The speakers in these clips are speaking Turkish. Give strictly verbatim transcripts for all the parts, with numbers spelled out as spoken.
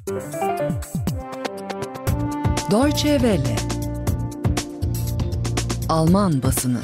Deutsche Welle. Alman basını.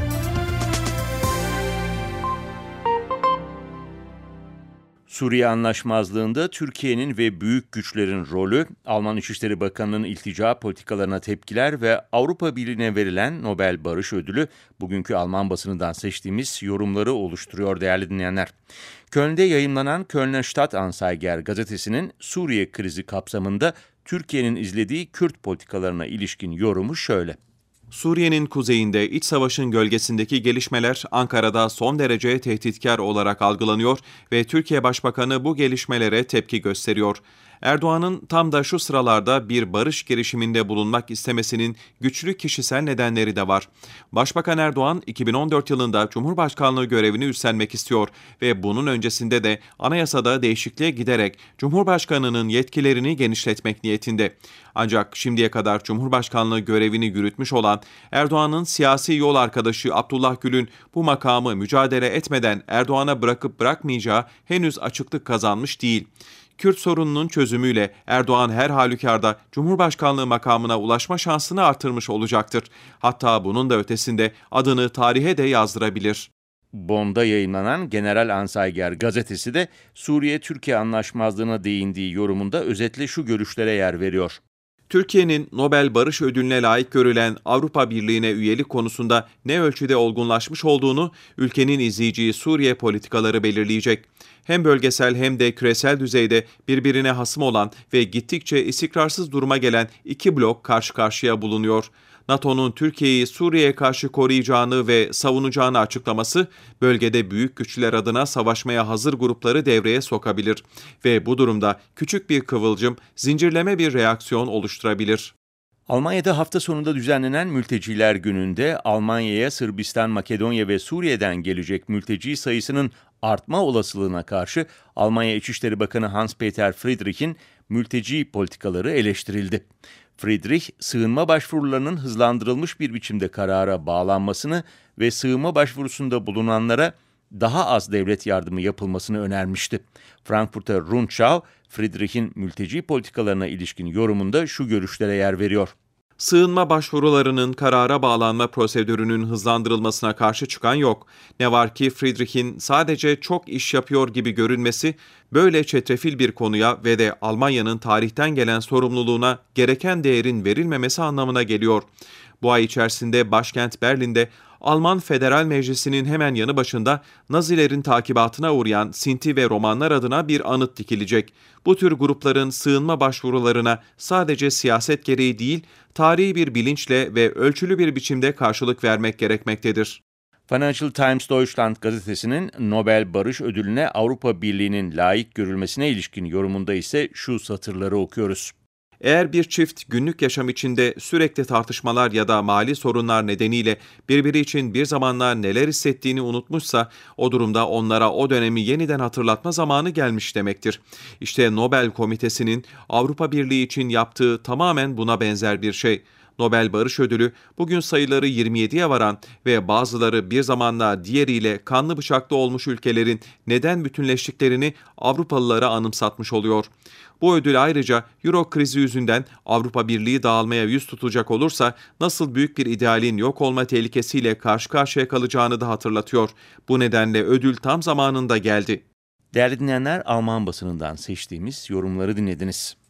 Suriye Anlaşmazlığı'nda Türkiye'nin ve büyük güçlerin rolü, Alman İçişleri Bakanı'nın iltica politikalarına tepkiler ve Avrupa Birliği'ne verilen Nobel Barış Ödülü bugünkü Alman basınından seçtiğimiz yorumları oluşturuyor değerli dinleyenler. Köln'de yayımlanan Kölner Stadtanzeiger gazetesinin Suriye krizi kapsamında Türkiye'nin izlediği Kürt politikalarına ilişkin yorumu şöyle. Suriye'nin kuzeyinde iç savaşın gölgesindeki gelişmeler Ankara'da son derece tehditkar olarak algılanıyor ve Türkiye Başbakanı bu gelişmelere tepki gösteriyor. Erdoğan'ın tam da şu sıralarda bir barış girişiminde bulunmak istemesinin güçlü kişisel nedenleri de var. Başbakan Erdoğan iki bin on dört yılında Cumhurbaşkanlığı görevini üstlenmek istiyor ve bunun öncesinde de anayasada değişikliğe giderek Cumhurbaşkanı'nın yetkilerini genişletmek niyetinde. Ancak şimdiye kadar Cumhurbaşkanlığı görevini yürütmüş olan Erdoğan'ın siyasi yol arkadaşı Abdullah Gül'ün bu makamı mücadele etmeden Erdoğan'a bırakıp bırakmayacağı henüz açıklık kazanmış değil. Kürt sorununun çözümüyle Erdoğan her halükarda Cumhurbaşkanlığı makamına ulaşma şansını artırmış olacaktır. Hatta bunun da ötesinde adını tarihe de yazdırabilir. Bonn'da yayınlanan General Anzeiger gazetesi de Suriye-Türkiye anlaşmazlığına değindiği yorumunda özetle şu görüşlere yer veriyor. Türkiye'nin Nobel Barış Ödülü'ne layık görülen Avrupa Birliği'ne üyelik konusunda ne ölçüde olgunlaşmış olduğunu ülkenin izleyeceği Suriye politikaları belirleyecek. Hem bölgesel hem de küresel düzeyde birbirine hasım olan ve gittikçe istikrarsız duruma gelen iki blok karşı karşıya bulunuyor. NATO'nun Türkiye'yi Suriye'ye karşı koruyacağını ve savunacağını açıklaması, bölgede büyük güçler adına savaşmaya hazır grupları devreye sokabilir ve bu durumda küçük bir kıvılcım, zincirleme bir reaksiyon oluşturabilir. Almanya'da hafta sonunda düzenlenen Mülteciler Günü'nde Almanya'ya Sırbistan, Makedonya ve Suriye'den gelecek mülteci sayısının artma olasılığına karşı Almanya İçişleri Bakanı Hans-Peter Friedrich'in mülteci politikaları eleştirildi. Friedrich, sığınma başvurularının hızlandırılmış bir biçimde karara bağlanmasını ve sığınma başvurusunda bulunanlara daha az devlet yardımı yapılmasını önermişti. Frankfurter Rundschau, Friedrich'in mülteci politikalarına ilişkin yorumunda şu görüşlere yer veriyor. Sığınma başvurularının karara bağlanma prosedürünün hızlandırılmasına karşı çıkan yok. Ne var ki Friedrich'in sadece çok iş yapıyor gibi görünmesi, böyle çetrefil bir konuya ve de Almanya'nın tarihten gelen sorumluluğuna gereken değerin verilmemesi anlamına geliyor. Bu ay içerisinde başkent Berlin'de Alman Federal Meclisi'nin hemen yanı başında Nazilerin takibatına uğrayan Sinti ve Romanlar adına bir anıt dikilecek. Bu tür grupların sığınma başvurularına sadece siyaset gereği değil, tarihi bir bilinçle ve ölçülü bir biçimde karşılık vermek gerekmektedir. Financial Times Deutschland gazetesinin Nobel Barış Ödülü'ne Avrupa Birliği'nin layık görülmesine ilişkin yorumunda ise şu satırları okuyoruz. Eğer bir çift günlük yaşam içinde sürekli tartışmalar ya da mali sorunlar nedeniyle birbiri için bir zamanlar neler hissettiğini unutmuşsa, o durumda onlara o dönemi yeniden hatırlatma zamanı gelmiş demektir. İşte Nobel Komitesi'nin Avrupa Birliği için yaptığı tamamen buna benzer bir şey. Nobel Barış Ödülü bugün sayıları yirmi yediye varan ve bazıları bir zamanlar diğeriyle kanlı bıçaklı olmuş ülkelerin neden bütünleştiklerini Avrupalılara anımsatmış oluyor. Bu ödül ayrıca Euro krizi yüzünden Avrupa Birliği dağılmaya yüz tutacak olursa nasıl büyük bir idealin yok olma tehlikesiyle karşı karşıya kalacağını da hatırlatıyor. Bu nedenle ödül tam zamanında geldi. Değerli dinleyenler, Alman basınından seçtiğimiz yorumları dinlediniz.